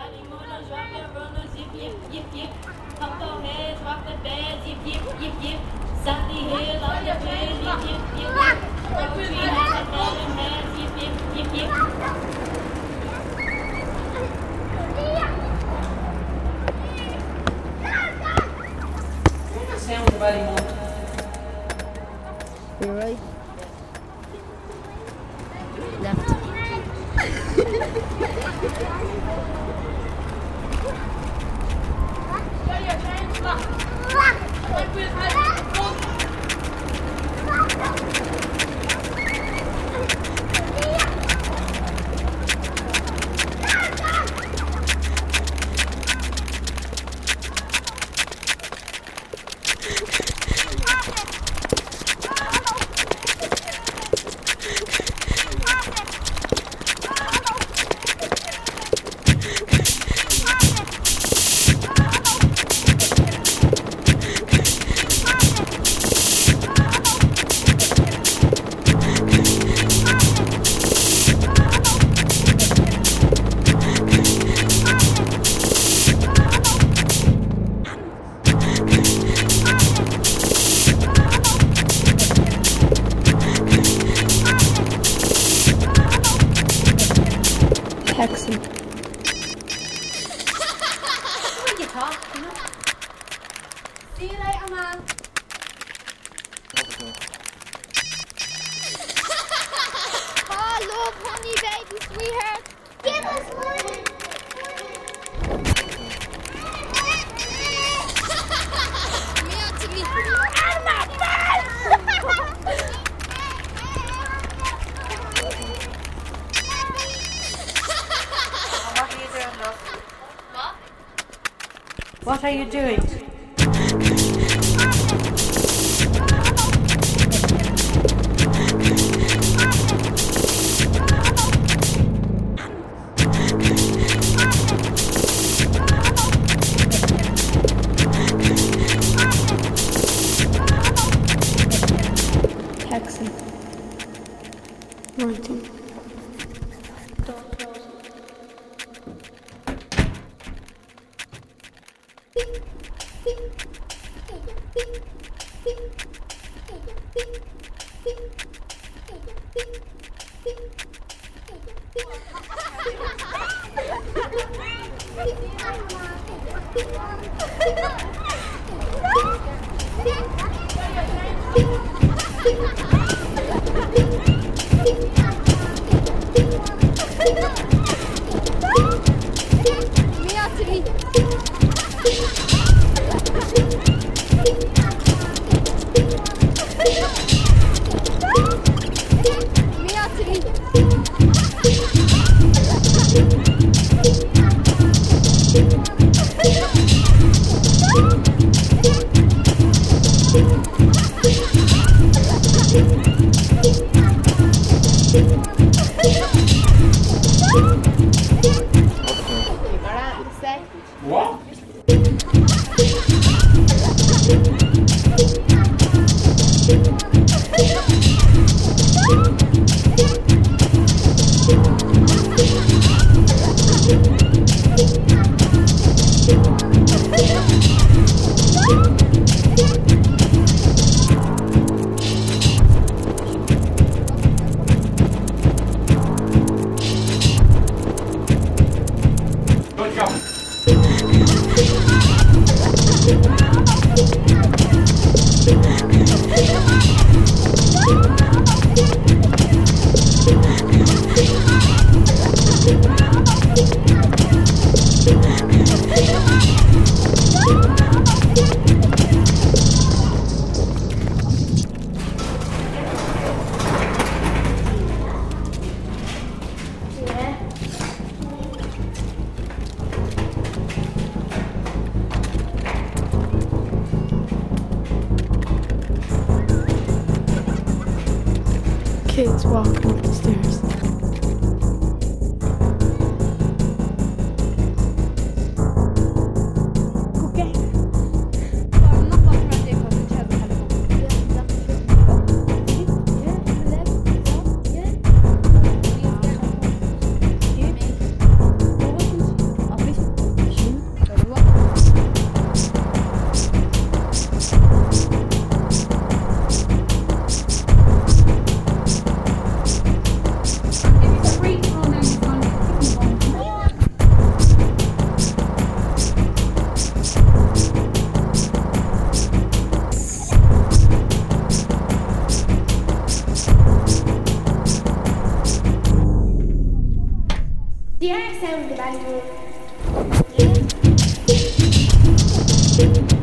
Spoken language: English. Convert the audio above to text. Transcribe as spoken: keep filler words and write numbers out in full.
You're right. Left. Taxi. What are you talking about? See you later, man. Oh, look, honey, baby, sweetheart. Give us one. Me out to me. I'm not What are you doing? Taxi. nineteen. Me out to me. Me out to me. What? Good job. Kids walking up the stairs. Okay. I'm not walking around there because the child will have a go. Yeah, yeah, yeah. The air sound of anyone. Yeah.